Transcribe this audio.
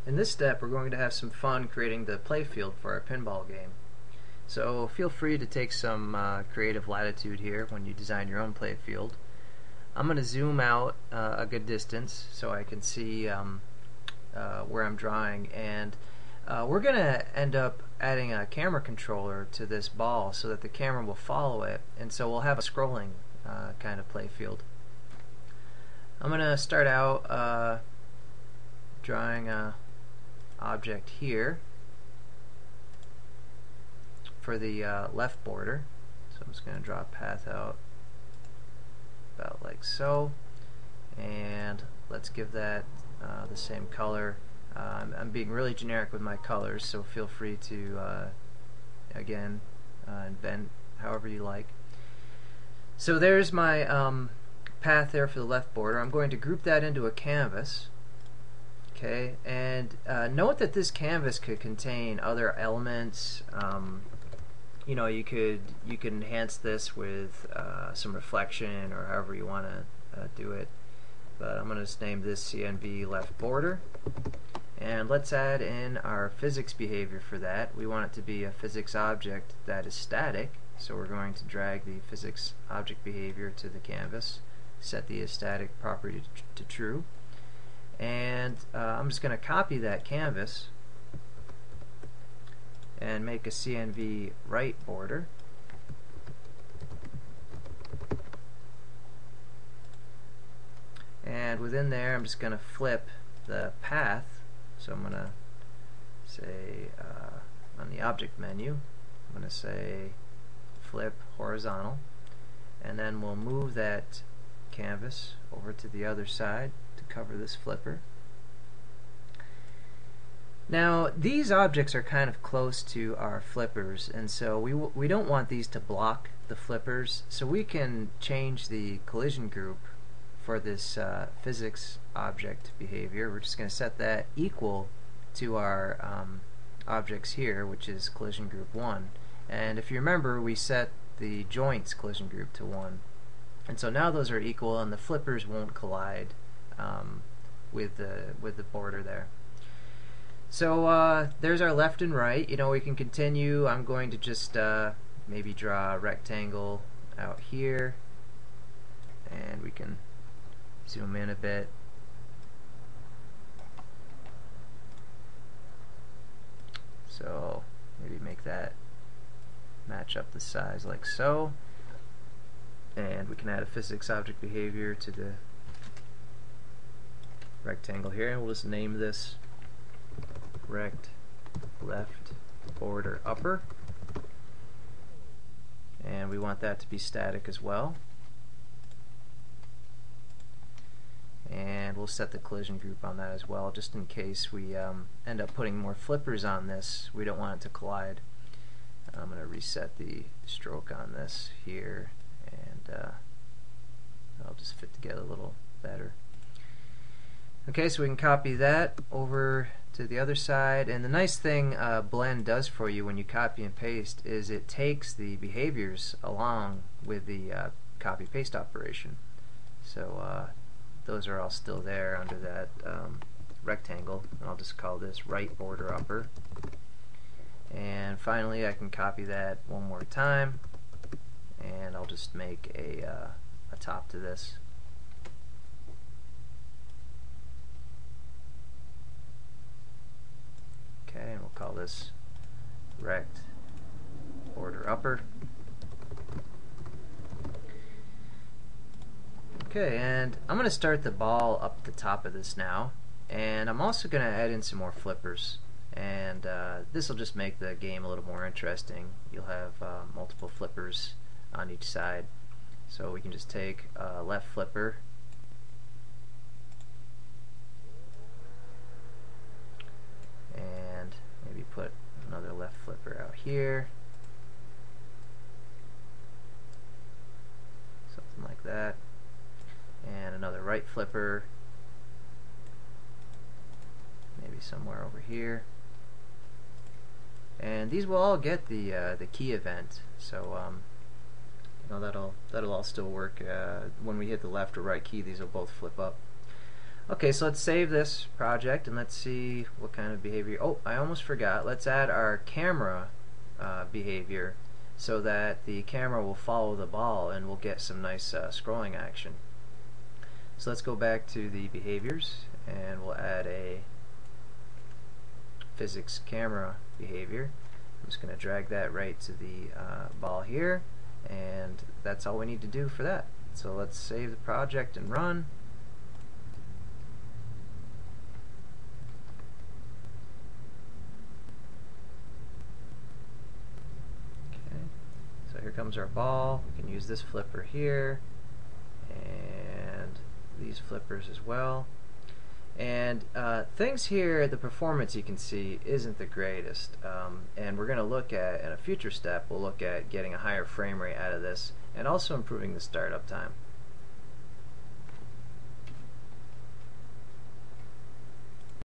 In this step, we're going to have some fun creating the playfield for our pinball game. So feel free to take some creative latitude here when you design your own playfield. I'm going to zoom out a good distance so I can see where I'm drawing, and we're going to end up adding a camera controller to this ball so that the camera will follow it, and so we'll have a scrolling kind of playfield. I'm going to start out drawing a object here for the left border. So I'm just going to draw a path out about like so, and let's give that the same color. I'm being really generic with my colors, so feel free to again invent however you like. So there's my path there for the left border. I'm going to group that into a canvas. Okay, and note that this canvas could contain other elements. You know, you could enhance this with some reflection or however you want to do it. But I'm going to just name this CNV left border, and let's add in our physics behavior for that. We want it to be a physics object that is static, so we're going to drag the physics object behavior to the canvas, set the static property to true. And I'm just going to copy that canvas and make a CNV right border. And within there, I'm just going to flip the path. So I'm going to say on the object menu, I'm going to say flip horizontal, and then we'll move that canvas over to the other side to cover this flipper. Now these objects are kind of close to our flippers, and so we don't want these to block the flippers, so we can change the collision group for this physics object behavior. We're just going to set that equal to our objects here, which is collision group 1. And if you remember, we set the joints collision group to 1. And so now those are equal, and the flippers won't collide with the border there. So there's our left and right. You know, we can continue. I'm going to just maybe draw a rectangle out here, and we can zoom in a bit. So maybe make that match up the size like so. And we can add a physics object behavior to the rectangle here, and we'll just name this rect left border upper, and we want that to be static as well. And we'll set the collision group on that as well, just in case we end up putting more flippers on this. We don't want it to collide. I'm going to reset the stroke on this here, and I'll just fit together a little better. Okay, so we can copy that over to the other side, and the nice thing Blend does for you when you copy and paste is it takes the behaviors along with the copy paste operation. So those are all still there under that rectangle, and I'll just call this right border upper. And finally I can copy that one more time, and I'll just make a top to this. Okay, and we'll call this rect border upper. Okay, and I'm going to start the ball up the top of this now, and I'm also going to add in some more flippers, and this will just make the game a little more interesting. You'll have multiple flippers on each side, so we can just take a left flipper and maybe put another left flipper out here, something like that, and another right flipper maybe somewhere over here, and these will all get the key event, so that'll all still work. When we hit the left or right key, these will both flip up. Okay, so let's save this project and let's see what kind of behavior. Oh, I almost forgot. Let's add our camera behavior so that the camera will follow the ball and we'll get some nice scrolling action. So let's go back to the behaviors and we'll add a physics camera behavior. I'm just going to drag that right to the ball here, and that's all we need to do for that. So let's save the project and run. Okay, so here comes our ball. We can use this flipper here and these flippers as well. And things here, the performance you can see isn't the greatest, and we're going to look at, in a future step, we'll look at getting a higher frame rate out of this and also improving the startup time.